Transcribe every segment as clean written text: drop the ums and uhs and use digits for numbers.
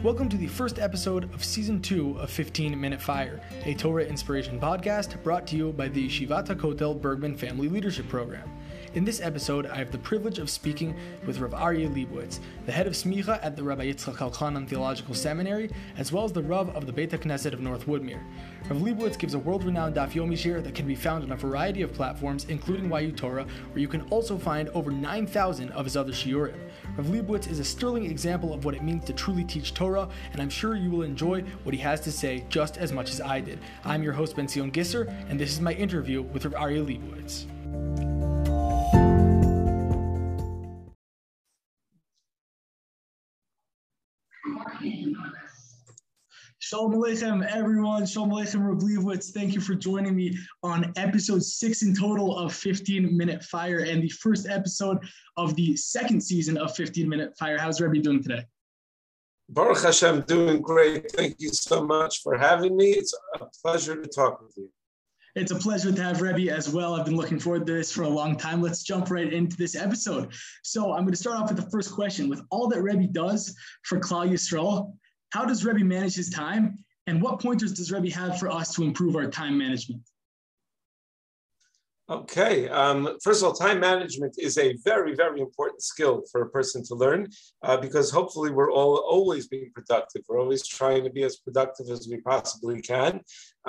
Welcome to the first episode of Season 2 of 15 Minute Fire, a Torah inspiration podcast brought to you by the Yeshivat HaKotel Bergman Family Leadership Program. In this episode, I have the privilege of speaking with Rav Aryeh Leibowitz, the head of Smicha at the Rabbi Yitzchak Elchanan Theological Seminary, as well as the Rav of the Beit HaKnesset of North Woodmere. Rav Leibowitz gives a world-renowned Daf Yomi shir that can be found on a variety of platforms, including YU Torah, where you can also find over 9,000 of his other shiurim. Rav Leibowitz is a sterling example of what it means to truly teach Torah, and I'm sure you will enjoy what he has to say just as much as I did. I'm your host, Ben Zion Gisser, and this is my interview with Rav Aryeh Leibowitz. Shalom Aleichem, everyone. Shalom Aleichem, Rav Leibowitz. Thank you for joining me on episode 6 in total of 15 Minute Fire and the first episode of the second season of 15 Minute Fire. How's Rebbe doing today? Baruch Hashem, doing great. Thank you so much for having me. It's a pleasure to talk with you. It's a pleasure to have Rebbe as well. I've been looking forward to this for a long time. Let's jump right into this episode. So I'm going to start off with the first question. With all that Rebbe does for Klal Yisrael, how does Rebbe manage his time, and what pointers does Rebbe have for us to improve our time management? Okay. First of all, time management is a very, very important skill for a person to learn because hopefully we're all always being productive. We're always trying to be as productive as we possibly can.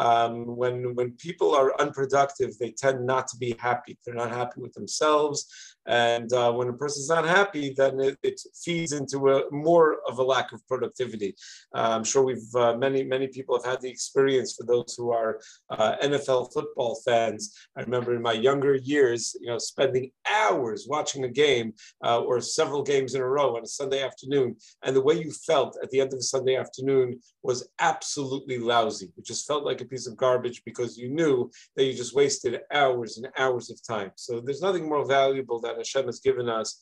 When people are unproductive, they tend not to be happy. They're not happy with themselves. And when a person's not happy, then it feeds into more of a lack of productivity. I'm sure many people have had the experience. For those who are NFL football fans, I remember in my younger years, spending hours watching a game or several games in a row on a Sunday afternoon, and the way you felt at the end of a Sunday afternoon was absolutely lousy. It just felt like a piece of garbage because you knew that you just wasted hours and hours of time. So there's nothing more valuable that Hashem has given us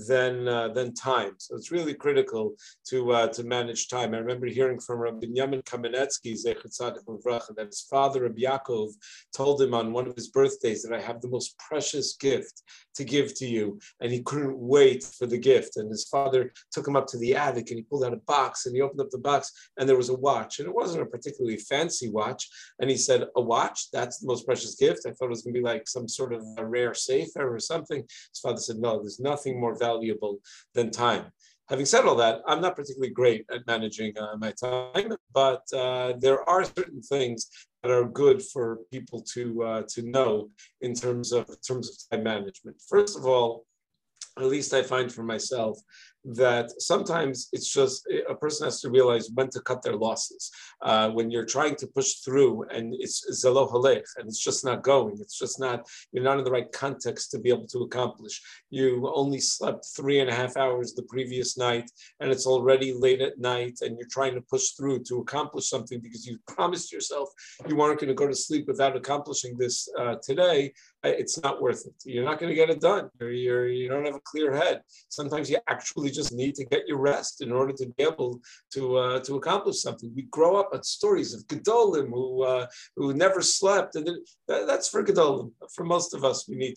than time. So it's really critical to manage time. I remember hearing from Rabbi Binyamin Kamenetsky, Zecher Tzaddik Livracha, that his father, Rabbi Yaakov, told him on one of his birthdays that I have the most precious gift to give to you, and he couldn't wait for the gift. And his father took him up to the attic, and he pulled out a box, and he opened up the box, and there was a watch, and it wasn't a particularly fancy watch. And he said, "A watch? That's the most precious gift? I thought it was going to be like some sort of a rare sefer or something." His father said, "No, there's nothing more valuable than time." Having said all that, I'm not particularly great at managing my time, but there are certain things that are good for people to know in terms of time management. First of all, at least I find for myself that sometimes it's just a person has to realize when to cut their losses. When you're trying to push through and it's zelo halech and it's just not going, it's just not, you're not in the right context to be able to accomplish. You only slept 3.5 hours the previous night and it's already late at night and you're trying to push through to accomplish something because you promised yourself you weren't going to go to sleep without accomplishing this today. It's not worth it. You're not going to get it done. You don't have a clear head. Sometimes you actually just need to get your rest in order to be able to accomplish something. We grow up at stories of Gedolim who never slept, and that's for Gedolim. For most of us, we need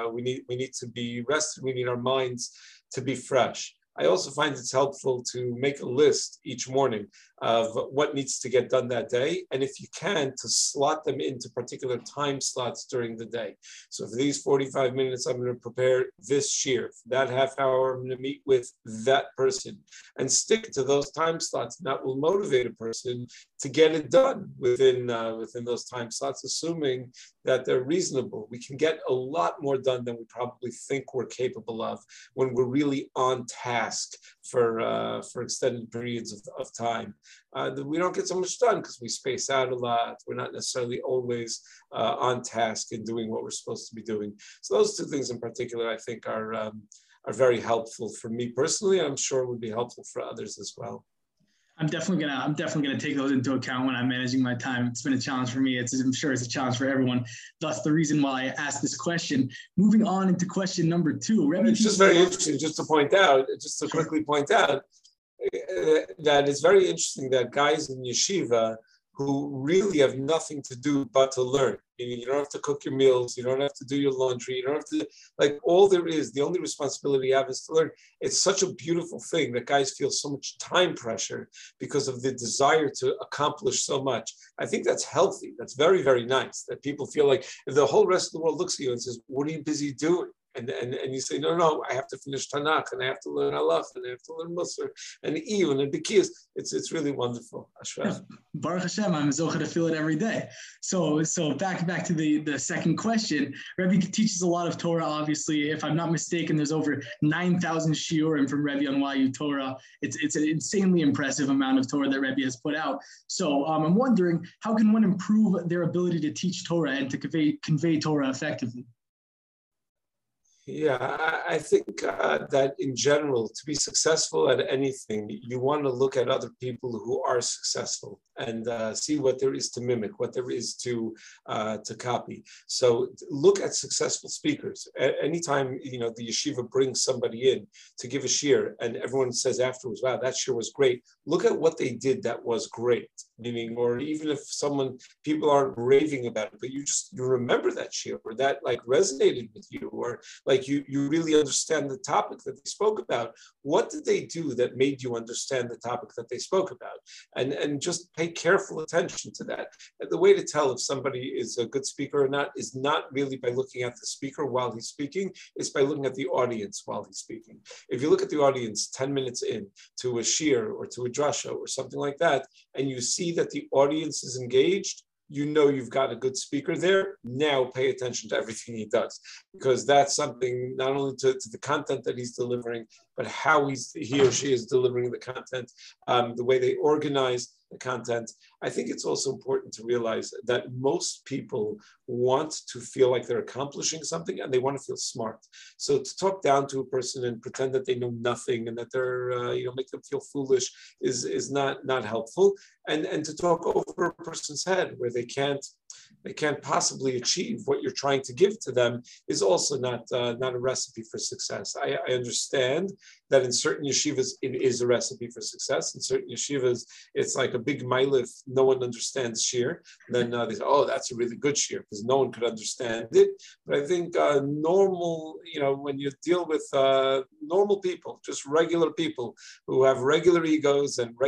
to be rested. We need our minds to be fresh. I also find it's helpful to make a list each morning of what needs to get done that day, and if you can, to slot them into particular time slots during the day. So for these 45 minutes, I'm going to prepare this shir. For that half hour, I'm going to meet with that person and stick to those time slots. And that will motivate a person to get it done within those time slots, assuming that they're reasonable. We can get a lot more done than we probably think we're capable of when we're really on task for extended periods of time. We don't get so much done because we space out a lot. We're not necessarily always on task in doing what we're supposed to be doing. So those two things in particular, I think, are very helpful for me personally. I'm sure would be helpful for others as well. I'm definitely gonna take those into account when I'm managing my time. It's been a challenge for me. I'm sure it's a challenge for everyone. Thus, the reason why I asked this question. Moving on into question number 2. It's just very interesting, just to quickly point out, that it's very interesting that guys in yeshiva who really have nothing to do but to learn. Meaning you don't have to cook your meals, you don't have to do your laundry, you don't have to, like all there is, the only responsibility you have is to learn. It's such a beautiful thing that guys feel so much time pressure because of the desire to accomplish so much. I think that's healthy. That's very, very nice that people feel like if the whole rest of the world looks at you and says, what are you busy doing? And you say, no, I have to finish Tanakh, and I have to learn Halach, and I have to learn Musar, and Even, and Bikiyas. It's really wonderful. Yeah. Baruch Hashem, I'm zocher to feel it every day. So back to the second question. Rebbe teaches a lot of Torah, obviously. If I'm not mistaken, there's over 9,000 shiurim from Rebbe on YU Torah. It's an insanely impressive amount of Torah that Rebbe has put out. So I'm wondering, how can one improve their ability to teach Torah and to convey Torah effectively? Yeah, I think that in general, to be successful at anything, you want to look at other people who are successful and see what there is to mimic, what there is to copy. So look at successful speakers. Anytime the yeshiva brings somebody in to give a shiur, and everyone says afterwards, "Wow, that shiur was great." Look at what they did that was great. Meaning, or even if people aren't raving about it, but you remember that shiur, or that like resonated with you, or like you really understand the topic that they spoke about. What did they do that made you understand the topic that they spoke about? And just pay careful attention to that. And the way to tell if somebody is a good speaker or not is not really by looking at the speaker while he's speaking, it's by looking at the audience while he's speaking. If you look at the audience 10 minutes in to a shiur or to a drasha or something like that, and you see that the audience is engaged, you know you've got a good speaker there. Now pay attention to everything he does, because that's something not only to the content that he's delivering, but how he or she is delivering the content, the way they organize the content. I think it's also important to realize that most people want to feel like they're accomplishing something and they want to feel smart. So to talk down to a person and pretend that they know nothing and that they're, make them feel foolish is not helpful. And to talk over a person's head where they can't possibly achieve what you're trying to give to them is also not a recipe for success. I understand that in certain yeshivas it is a recipe for success. In certain yeshivas it's like a big mailif, no one understands shiur. Then they say, oh, that's a really good shiur because no one could understand it. But I think normal, when you deal with normal people, just regular people who have regular egos and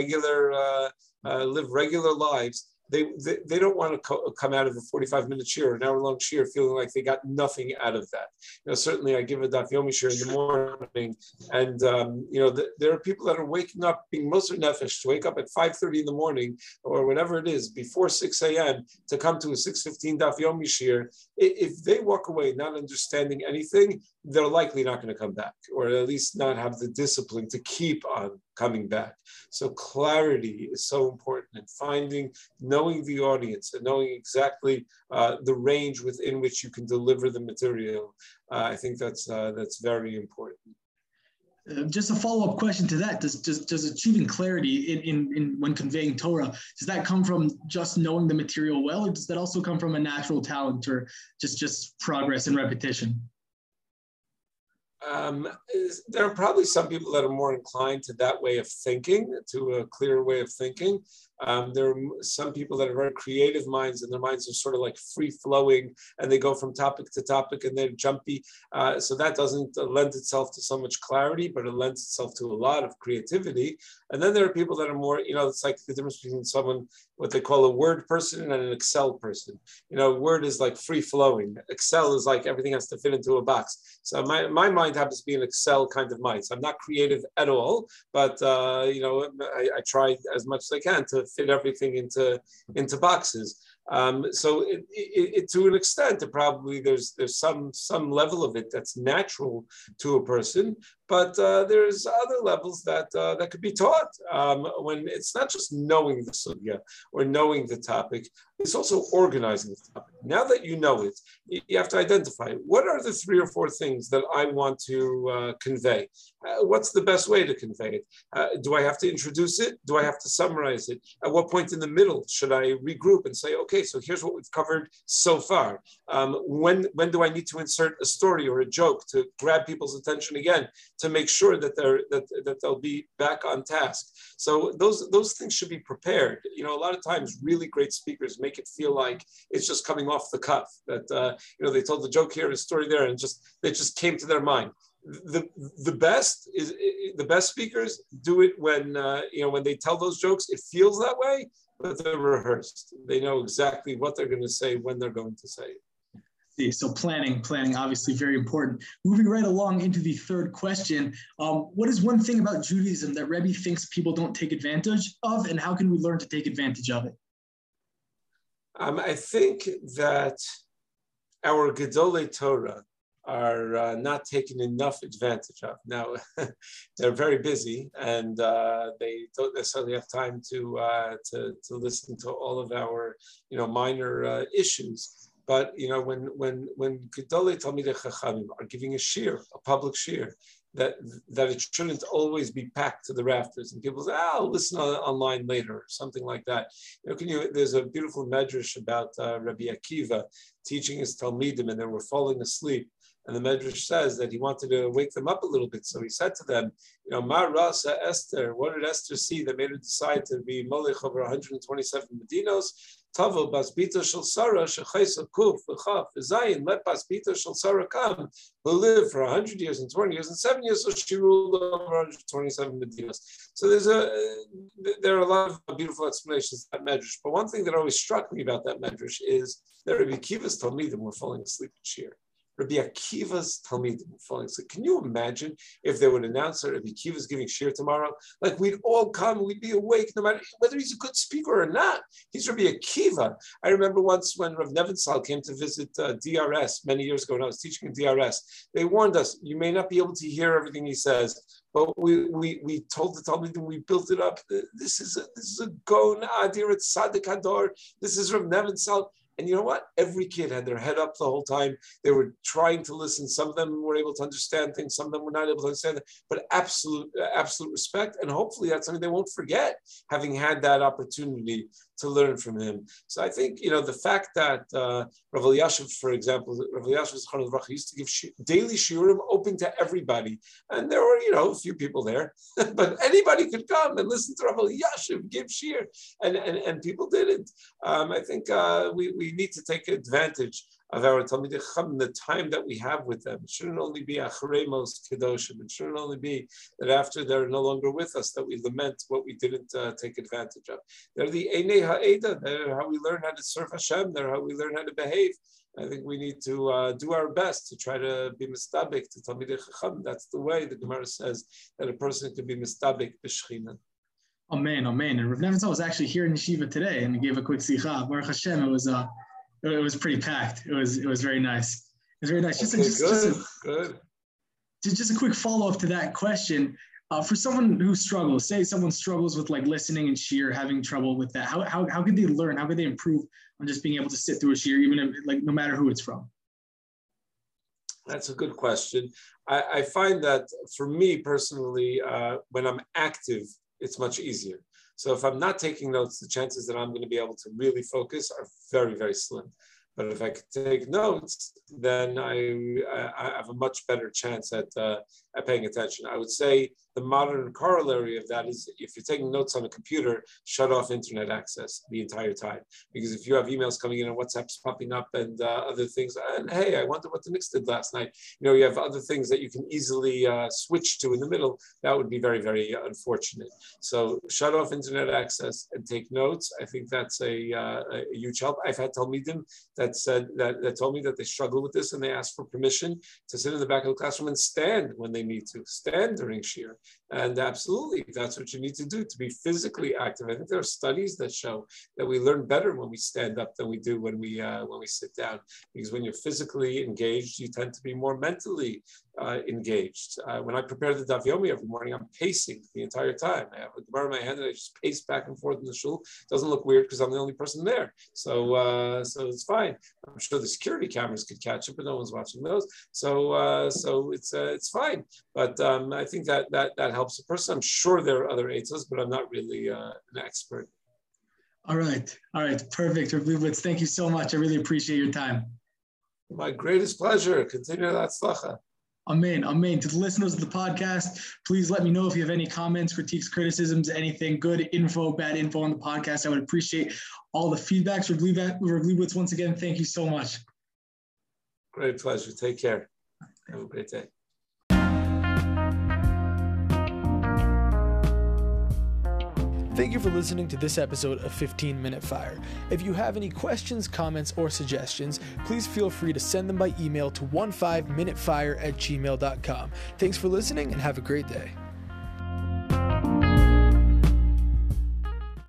live regular lives, they don't want to come out of a 45-minute shiur, an hour-long shiur, feeling like they got nothing out of that. Certainly I give a daf yomi shiur in the morning, and there are people that are waking up, being moser nefesh, to wake up at 5:30 in the morning or whatever it is, before 6 a.m. to come to a 6:15 daf yomi shiur. If they walk away not understanding anything, they're likely not going to come back, or at least not have the discipline to keep on coming back. So clarity is so important, and knowing the audience and knowing exactly the range within which you can deliver the material. I think that's very important. Just a follow-up question to that: Does achieving clarity in when conveying Torah, does that come from just knowing the material well, or does that also come from a natural talent, or just progress and repetition? There are probably some people that are more inclined to that way of thinking, to a clear way of thinking. There are some people that are very creative minds, and their minds are sort of like free-flowing, and they go from topic to topic, and they're jumpy. So that doesn't lend itself to so much clarity, but it lends itself to a lot of creativity. And then there are people that are more, it's like the difference between someone, what they call a word person and an Excel person. Word is like free-flowing. Excel is like everything has to fit into a box. So my mind happens to be an Excel kind of mind. So I'm not creative at all, but I try as much as I can to fit everything into boxes. So to an extent, probably there's some level of it that's natural to a person, but there's other levels that could be taught. When it's not just knowing the sugya or knowing the topic, it's also organizing the topic. Now that you know it, you have to identify what are the 3 or 4 things that I want to convey. What's the best way to convey it? Do I have to introduce it? Do I have to summarize it? At what point in the middle should I regroup and say, okay, so here's what we've covered so far. When do I need to insert a story or a joke to grab people's attention again, to make sure that they'll be back on task. So those things should be prepared. A lot of times really great speakers make it feel like it's just coming off the cuff, that they told the joke here, a story there, and they just came to their mind. The best speakers do it when they tell those jokes, it feels that way, but they're rehearsed. They know exactly what they're going to say when they're going to say it. So planning, obviously very important. Moving right along into the third question, what is one thing about Judaism that Rebbe thinks people don't take advantage of, and how can we learn to take advantage of it? I think that our Gedolei Torah are not taken enough advantage of. Now, they're very busy, and they don't necessarily have time to listen to all of our minor issues. But when Gedolei Talmidei Chachamim are giving a shir, a public shir, that it shouldn't always be packed to the rafters, and people say, I'll listen online later, or something like that. There's a beautiful medrash about Rabbi Akiva teaching his Talmidim, and they were falling asleep. And the Medrash says that he wanted to wake them up a little bit. So he said to them, Ma Rasa Esther, what did Esther see that made her decide to be Molech over 127 Medinos? Tavo bas bita shel Sarah shechaysa kuf v'chaf v'zayin, let bas bita shel Sarah come, who lived for 100 years and 20 years and 7 years, so she ruled over 127 Medinos. So there are a lot of beautiful explanations of that Medrash. But one thing that always struck me about that Medrash is that Rabbi Akiva's Talmidim were falling asleep in shir. Rabbi Akiva's Talmidim were falling asleep. Can you imagine if they would announce that Rabbi Akiva's giving shir tomorrow? Like, we'd all come, we'd be awake, no matter whether he's a good speaker or not. He's Rabbi Akiva. I remember once when Rav Nevinsal came to visit DRS many years ago when I was teaching in DRS, they warned us, you may not be able to hear everything he says, but we told the Talmidim, we built it up. This is a Gon Adir, it's Sadik Hador, this is Rav Nevinsal. And you know what? Every kid had their head up the whole time. They were trying to listen. Some of them were able to understand things. Some of them were not able to understand it. But absolute respect. And hopefully that's something they won't forget, having had that opportunity to learn from him. So I think, the fact that Rav Elyashiv, for example, Rav Elyashiv used to give daily shiurim open to everybody. And there were, a few people there. But anybody could come and listen to Rav Elyashiv give shiur. And people didn't. I think we need to take advantage of our Talmidei Chacham, the time that we have with them. It shouldn't only be Acharei Mos Kedoshim. It shouldn't only be that after they're no longer with us that we lament what we didn't take advantage of. They're the Einei Ha'eda. They're how we learn how to serve Hashem. They're how we learn how to behave. I think we need to do our best to try to be mistabik to Talmidei Chacham. That's the way the Gemara says that a person can be mistabik b'shchina. Amen. And Rav Nevinsal was actually here in Yeshiva today, and he gave a quick sikha. Baruch Hashem, it was pretty packed. It was very nice. It was very nice. Good. Just a quick follow-up to that question. For someone who struggles, say someone struggles with listening and shir, having trouble with that, how could they learn? How could they improve on just being able to sit through a shir, even if, no matter who it's from? That's a good question. I find that for me personally, when I'm active, it's much easier. So if I'm not taking notes, the chances that I'm going to be able to really focus are very, very slim. But if I could take notes, then I have a much better chance at paying attention. I would say the modern corollary of that is if you're taking notes on a computer, shut off internet access the entire time. Because if you have emails coming in and WhatsApp's popping up and other things, and hey, I wonder what the Knicks did last night. You have other things that you can easily switch to in the middle. That would be very, very unfortunate. So shut off internet access and take notes. I think that's a huge help. I've had Talmidim that told me that they struggle with this and they ask for permission to sit in the back of the classroom and stand when they need to, stand during shir. And absolutely, that's what you need to do, to be physically active. I think there are studies that show that we learn better when we stand up than we do when we sit down. Because when you're physically engaged, you tend to be more mentally engaged. When I prepare the Daf Yomi every morning, I'm pacing the entire time. I have a Gemara in my hand and I just pace back and forth in the shul. It doesn't look weird because I'm the only person there. So it's fine. I'm sure the security cameras could catch it, but no one's watching those. So it's fine. But I think that helps a person. I'm sure there are other eitzos, but I'm not really an expert. All right. Perfect. Rav Leibowitz, thank you so much. I really appreciate your time. My greatest pleasure. Continue that tzlacha. Amen. To the listeners of the podcast, please let me know if you have any comments, critiques, criticisms, anything good info, bad info on the podcast. I would appreciate all the feedbacks. Rav once again, thank you so much. Great pleasure. Take care. Have a great day. Thank you for listening to this episode of 15 Minute Fire. If you have any questions, comments, or suggestions, please feel free to send them by email to 15minutefire@gmail.com. Thanks for listening and have a great day.